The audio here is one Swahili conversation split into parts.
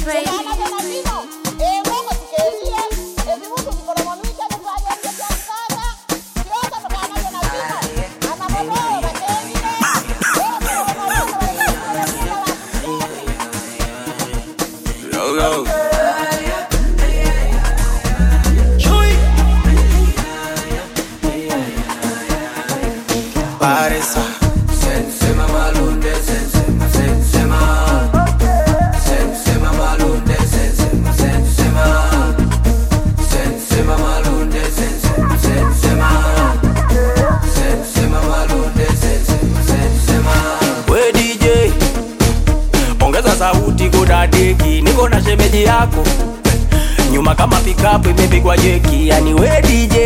Sauti kudadeki, niko na shemeji yako nyuma kama pikapu imepigwa jeki, yani we DJ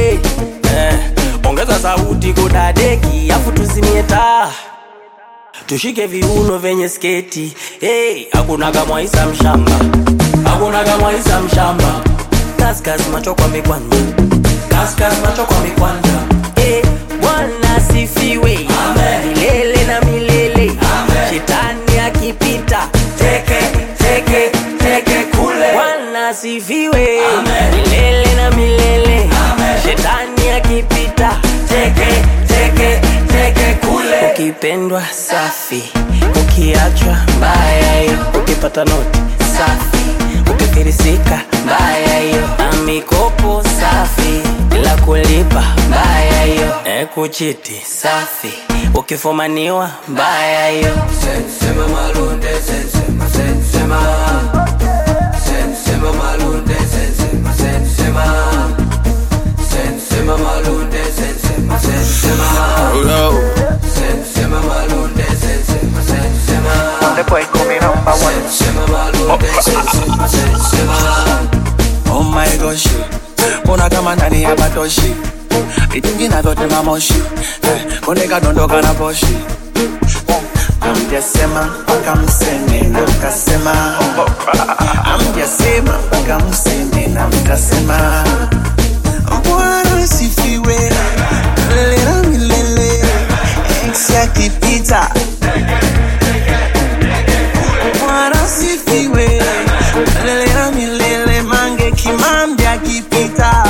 ongeza sauti kudadeki, afu tuzimie taa tushike viuno venye sketi. Hakuna kama Isa mshamba, hakuna kama Isa mshamba. Kaskas macho kwa mikwanja, kaskas macho kwa mikwanja. Bwana sifiwe, amen. Milele na milele, amen. Shetani akipita teke teke teke kule. Bwana sifiwe, amen. Milele na milele, amen. Shetani akipita teke teke teke kule. Ukipendwa safi, ukiachwa mbaya hiyo. Ukipata noti safi, ukifirisika mbaya hiyo. Amikopo safi, bila kulipa mbaya hiyo. Kuchiti safi, ukifumaniwa mbaya hiyo. Sensema malunde, sensema, sensema. Sensema malunde, sensema, sensema. Sensema malunde, sensema, sensema. Sensema malunde, sensema, sensema. The boy coming number one. Sensema malunde, sensema, sensema. Oh my gosh, mbona kama ndani ya batoshi itingina vyote mamoshi, koneka dondoka na poshi. Amjasema mpaka mseme na mkasema, amjasema mpaka mseme na mkasema. Bwana sifiwe, milele na milele, ex yakipita. Bwana sifiwe, milele na milele, mange kimambi akipita.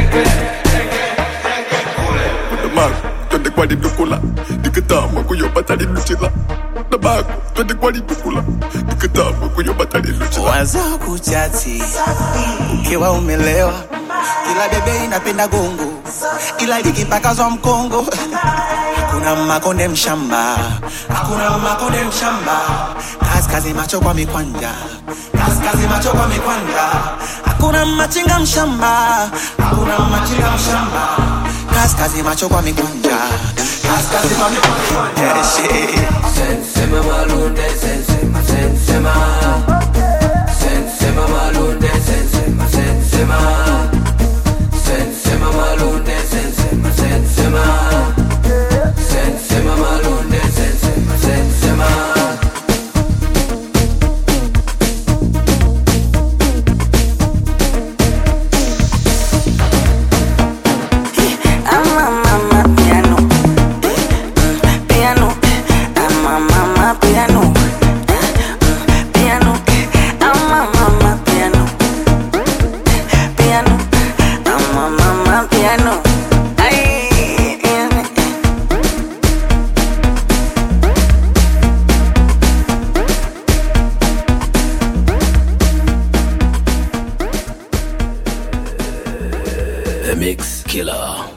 Twende kwa dukula, nikitama kuyopata niluchila. Nabaku, twende kwa dukula, nikitama kuyopata niluchila. Waza kuchati, ukiwa umelewa, kila bebe inapenda gongo, ila likipakazwa mkongo. Hakuna makonde mshamba, hakuna makonde mshamba. Kaskazi macho kwa mikwanja, kaskazi macho kwa mikwanja. Hakuna machinga mshamba, hakuna machinga mshamba. Kaskazi macho kwa mikwanja, kaskazi kwa mikwanja. Sensema malunde, sensema, sensema. Sensema malunde, sensema, sensema. Sensema malunde, sensema, sensema. Sensema malunde, sensema, sensema. The Mix Killer.